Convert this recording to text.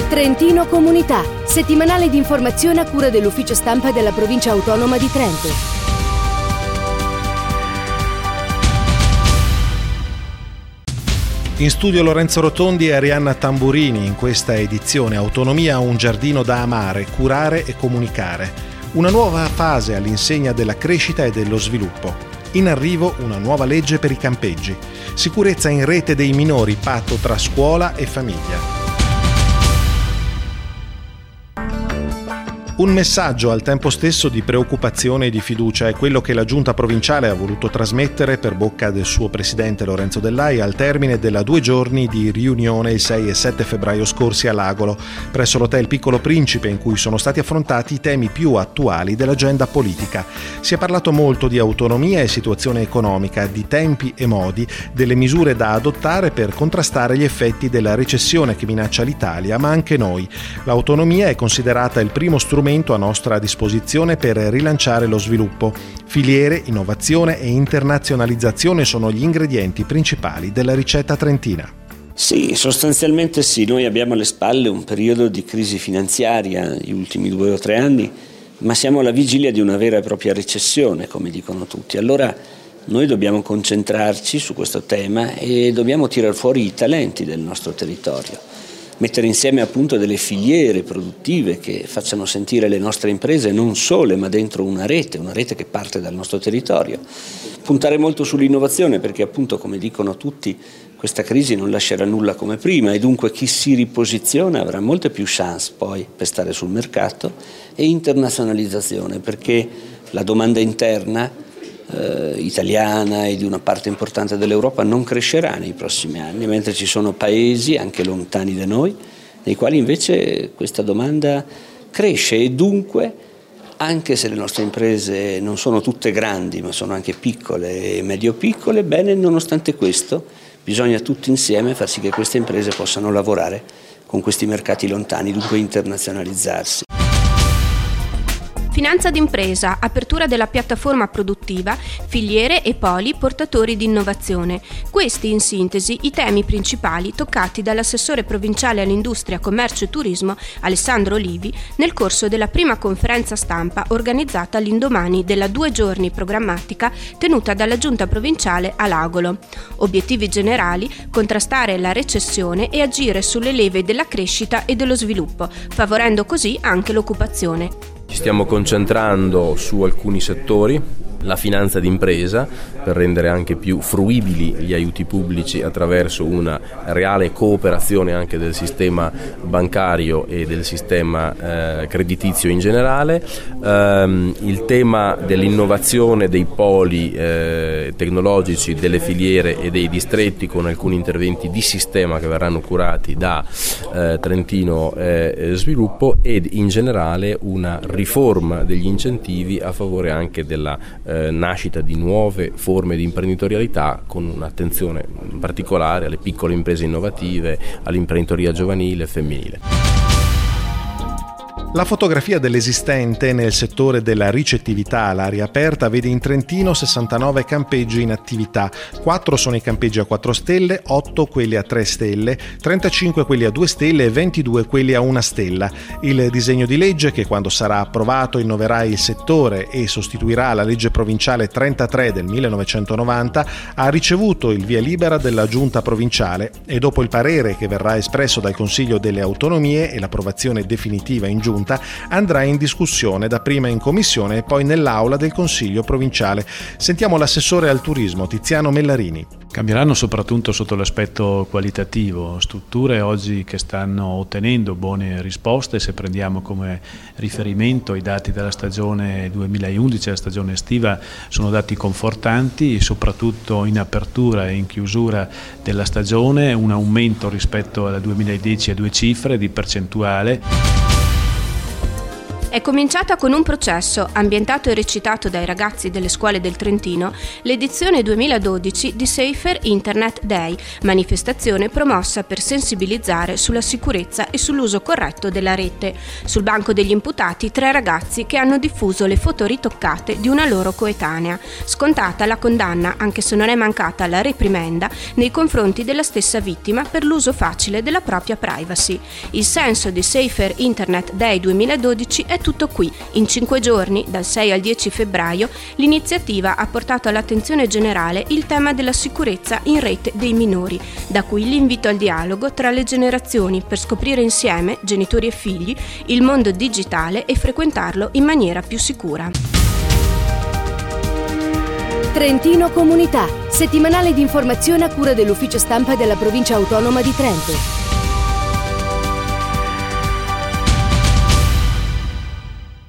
Trentino Comunità, settimanale di informazione a cura dell'Ufficio Stampa della Provincia Autonoma di Trento. In studio Lorenzo Rotondi e Arianna Tamburini. In questa edizione Autonomia, un giardino da amare, curare e comunicare. Una nuova fase all'insegna della crescita e dello sviluppo. In arrivo una nuova legge per i campeggi. Sicurezza in rete dei minori, patto tra scuola e famiglia. Un messaggio al tempo stesso di preoccupazione e di fiducia è quello che la Giunta provinciale ha voluto trasmettere per bocca del suo presidente Lorenzo Dell'Ai al termine della 2 giorni di riunione il 6 e 7 febbraio scorsi a Lagolo, presso l'Hotel Piccolo Principe, in cui sono stati affrontati i temi più attuali dell'agenda politica. Si è parlato molto di autonomia e situazione economica, di tempi e modi, delle misure da adottare per contrastare gli effetti della recessione che minaccia l'Italia, ma anche noi. L'autonomia è considerata il primo strumento a nostra disposizione per rilanciare lo sviluppo. Filiere, innovazione e internazionalizzazione sono gli ingredienti principali della ricetta trentina. Sì, sostanzialmente sì. Noi abbiamo alle spalle un periodo di crisi finanziaria, gli ultimi 2 o 3 anni, ma siamo alla vigilia di una vera e propria recessione, come dicono tutti. Allora noi dobbiamo concentrarci su questo tema e dobbiamo tirar fuori i talenti del nostro territorio. Mettere insieme appunto delle filiere produttive che facciano sentire le nostre imprese non sole ma dentro una rete che parte dal nostro territorio. Puntare molto sull'innovazione perché appunto, come dicono tutti, questa crisi non lascerà nulla come prima e dunque chi si riposiziona avrà molte più chance poi per stare sul mercato, e internazionalizzazione perché la domanda interna italiana e di una parte importante dell'Europa non crescerà nei prossimi anni, mentre ci sono paesi anche lontani da noi nei quali invece questa domanda cresce e dunque, anche se le nostre imprese non sono tutte grandi ma sono anche piccole e medio-piccole, bene, nonostante questo bisogna tutti insieme far sì che queste imprese possano lavorare con questi mercati lontani, dunque internazionalizzarsi. Finanza d'impresa, apertura della piattaforma produttiva, filiere e poli portatori di innovazione. Questi, in sintesi, i temi principali toccati dall'assessore provinciale all'industria, commercio e turismo Alessandro Olivi nel corso della prima conferenza stampa organizzata all'indomani della 2 giorni programmatica tenuta dalla Giunta provinciale a Lagolo. Obiettivi generali: contrastare la recessione e agire sulle leve della crescita e dello sviluppo, favorendo così anche l'occupazione. Ci stiamo concentrando su alcuni settori, la finanza d'impresa per rendere anche più fruibili gli aiuti pubblici attraverso una reale cooperazione anche del sistema bancario e del sistema creditizio in generale, il tema dell'innovazione dei poli tecnologici, delle filiere e dei distretti con alcuni interventi di sistema che verranno curati da Trentino Sviluppo, ed in generale una riforma degli incentivi a favore anche della nascita di nuove forme di imprenditorialità, con un'attenzione particolare alle piccole imprese innovative, all'imprenditoria giovanile e femminile. La fotografia dell'esistente nel settore della ricettività all'aria aperta vede in Trentino 69 campeggi in attività, 4 sono i campeggi a 4 stelle, 8 quelli a 3 stelle, 35 quelli a 2 stelle e 22 quelli a 1 stella. Il disegno di legge, che quando sarà approvato innoverà il settore e sostituirà la legge provinciale 33 del 1990, ha ricevuto il via libera della Giunta provinciale e dopo il parere che verrà espresso dal Consiglio delle Autonomie e l'approvazione definitiva in Giunta, andrà in discussione dapprima in commissione e poi nell'aula del Consiglio provinciale. Sentiamo l'assessore al turismo Tiziano Mellarini. Cambieranno soprattutto sotto l'aspetto qualitativo, strutture oggi che stanno ottenendo buone risposte. Se prendiamo come riferimento i dati della stagione 2011, la stagione estiva, sono dati confortanti, soprattutto in apertura e in chiusura della stagione, un aumento rispetto al 2010 a 2 cifre di percentuale. È cominciata con un processo, ambientato e recitato dai ragazzi delle scuole del Trentino, l'edizione 2012 di Safer Internet Day, manifestazione promossa per sensibilizzare sulla sicurezza e sull'uso corretto della rete. Sul banco degli imputati 3 ragazzi che hanno diffuso le foto ritoccate di una loro coetanea. Scontata la condanna, anche se non è mancata la reprimenda, nei confronti della stessa vittima per l'uso facile della propria privacy. Il senso di Safer Internet Day 2012 è tutto qui. In 5 giorni, dal 6 al 10 febbraio, l'iniziativa ha portato all'attenzione generale il tema della sicurezza in rete dei minori, da cui l'invito al dialogo tra le generazioni per scoprire insieme, genitori e figli, il mondo digitale e frequentarlo in maniera più sicura. Trentino Comunità, settimanale di informazione a cura dell'Ufficio Stampa della Provincia Autonoma di Trento.